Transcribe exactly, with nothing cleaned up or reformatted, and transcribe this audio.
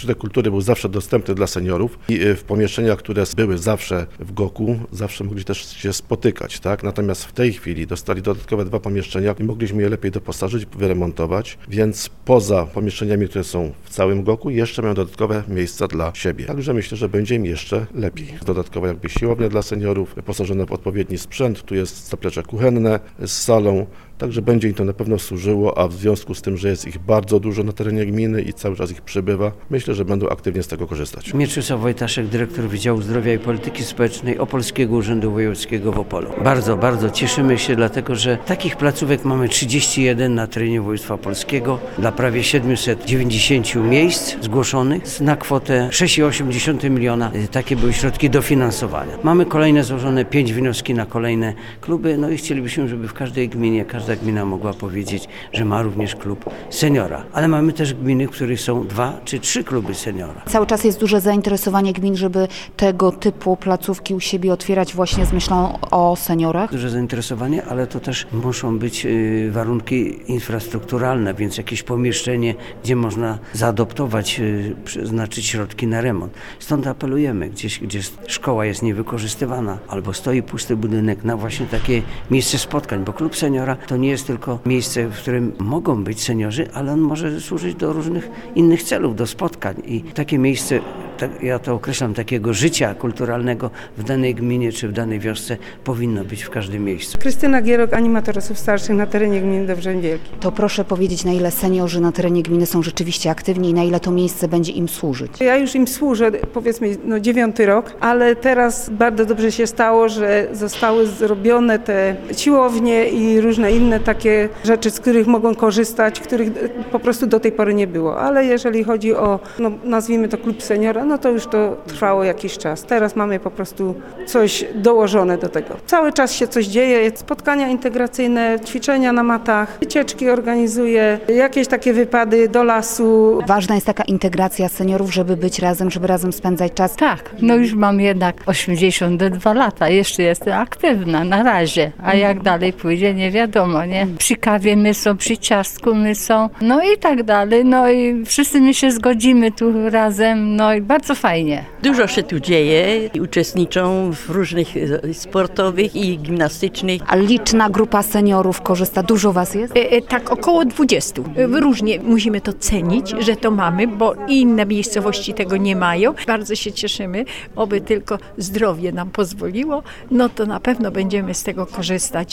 Ośrodek kultury był zawsze dostępny dla seniorów i w pomieszczeniach, które były zawsze w Goku, zawsze mogli też się spotykać, tak? Natomiast w tej chwili dostali dodatkowe dwa pomieszczenia i mogliśmy je lepiej doposażyć, wyremontować, więc poza pomieszczeniami, które są w całym Goku, jeszcze mają dodatkowe miejsca dla siebie. Także myślę, że będzie im jeszcze lepiej. Dodatkowo jakby siłownia dla seniorów, wyposażona w odpowiedni sprzęt, tu jest zaplecze kuchenne z salą, także będzie im to na pewno służyło, a w związku z tym, że jest ich bardzo dużo na terenie gminy i cały czas ich przybywa, myślę, że będą aktywnie z tego korzystać. Mieczysław Wojtaszek, dyrektor Wydziału Zdrowia i Polityki Społecznej Opolskiego Urzędu Wojewódzkiego w Opolu. Bardzo, bardzo cieszymy się, dlatego że takich placówek mamy trzydzieści jeden na terenie województwa opolskiego dla prawie siedemset dziewięćdziesiąt miejsc zgłoszonych na kwotę sześć i osiem dziesiątych miliona. Takie były środki dofinansowania. Mamy kolejne złożone pięć wnioski na kolejne kluby, no i chcielibyśmy, żeby w każdej gminie, każda gmina mogła powiedzieć, że ma również klub seniora. Ale mamy też gminy, w których są dwa czy trzy kluby seniora. Cały czas jest duże zainteresowanie gmin, żeby tego typu placówki u siebie otwierać właśnie z myślą o seniorach? Duże zainteresowanie, ale to też muszą być warunki infrastrukturalne, więc jakieś pomieszczenie, gdzie można zaadoptować, przeznaczyć środki na remont. Stąd apelujemy, gdzieś, gdzie szkoła jest niewykorzystywana albo stoi pusty budynek na właśnie takie miejsce spotkań, bo klub seniora to nie jest tylko miejsce, w którym mogą być seniorzy, ale on może służyć do różnych innych celów, do spotkań i takie miejsce, tak, ja to określam, takiego życia kulturalnego w danej gminie czy w danej wiosce powinno być w każdym miejscu. Krystyna Gierok, animator osób starszych na terenie gminy Dobrzeń Wielki. To proszę powiedzieć, na ile seniorzy na terenie gminy są rzeczywiście aktywni i na ile to miejsce będzie im służyć? Ja już im służę, powiedzmy, no dziewiąty rok, ale teraz bardzo dobrze się stało, że zostały zrobione te siłownie i różne inne takie rzeczy, z których mogą korzystać, których po prostu do tej pory nie było. Ale jeżeli chodzi o, no, nazwijmy to klub seniora, no to już to trwało jakiś czas. Teraz mamy po prostu coś dołożone do tego. Cały czas się coś dzieje, spotkania integracyjne, ćwiczenia na matach, wycieczki organizuje, jakieś takie wypady do lasu. Ważna jest taka integracja seniorów, żeby być razem, żeby razem spędzać czas. Tak, no już mam jednak osiemdziesiąt dwa lata, jeszcze jestem aktywna na razie, a jak dalej pójdzie, nie wiadomo, nie? Przy kawie my są, przy ciastku my są, no i tak dalej, no i wszyscy my się zgodzimy tu razem, no i bardzo fajnie. Dużo się tu dzieje, uczestniczą w różnych sportowych i gimnastycznych. A liczna grupa seniorów korzysta, dużo was jest? E, e, tak, około dwudziestu. Różnie musimy to cenić, że to mamy, bo inne miejscowości tego nie mają. Bardzo się cieszymy, oby tylko zdrowie nam pozwoliło, no to na pewno będziemy z tego korzystać.